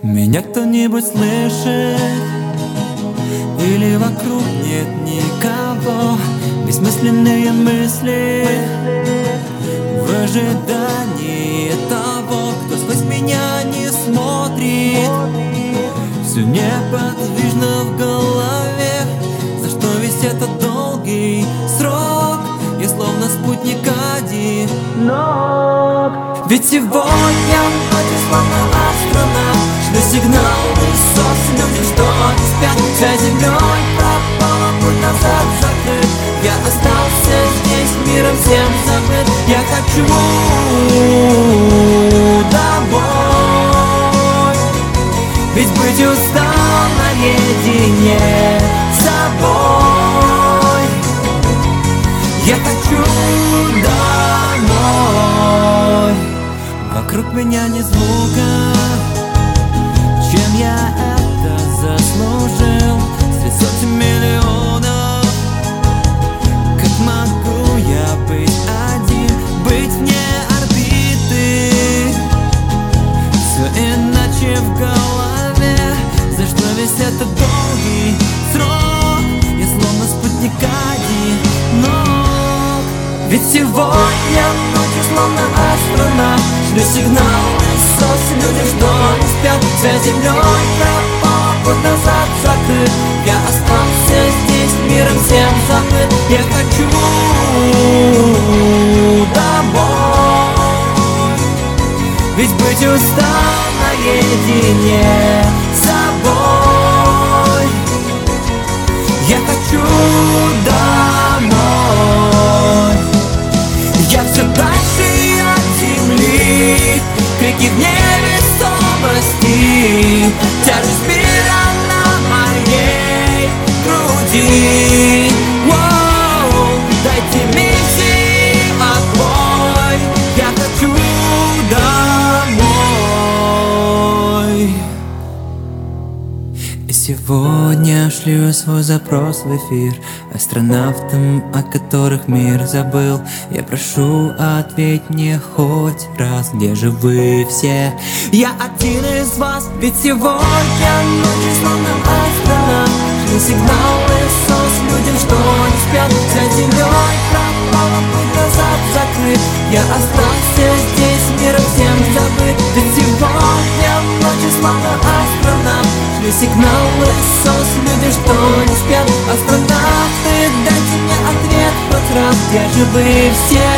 Меня кто-нибудь слышит? Или вокруг нет никого? Бессмысленные мысли в ожидании того, кто сквозь меня не смотрит. Все неподвижно в голове, за что весь этот долгий срок? Я словно спутник одинок. Ведь сегодня ночью словно астронавт шлю сигналы СОС людям, что не спят. За землей пропала, путь назад закрыт. Я остался здесь, миром всем забыт. Я хочу домой, ведь быть устал наедине с собой. Я хочу домой. Вокруг меня ни звука. Чем я это заслужил? Среди сотен миллионов. Как могу я быть один, быть вне орбиты? Все иначе в голове. За что весь этот долгий срок? Я словно спутник одинок. Ведь сегодня ночью словно астронавт шлю сигналы СОС людям, что не спят. За землей пропал, путь назад закрыт. Я остался здесь, миром всем забыт. Я хочу домой, ведь быть устал наедине с собой. Я хочу домой. Я все дальше от земли, крики в невесомости, тяжесть мира на моей груди. Воу, дайте миссии отбой. Я хочу домой. И сегодня шлю свой запрос в эфир астронавтам, о которых мир забыл. Я прошу, ответь мне хоть раз, где же вы все? Я один из вас, ведь сегодня ночью словно астронавт шлю сигналы СОС людям, что не спят. За землей пропала, путь назад закрыт. Я остался здесь, миром всем забыт. Ведь сегодня ночью словно астронавт шлю сигналы СОС людям, что не спят. Астронавты, дайте мне ответ хоть раз, где же вы все?